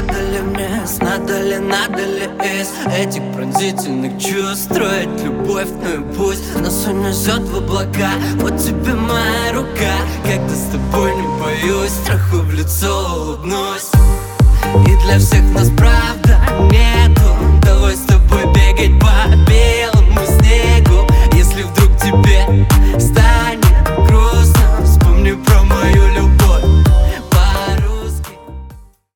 надо ли из этих пронзительных чувств строить любовь, ну и пусть нас унесет в облака. Вот тебе моя рука, когда с тобой не боюсь, страху в лицо улыбнусь. И для всех нас правда нету, давай с тобой бегать по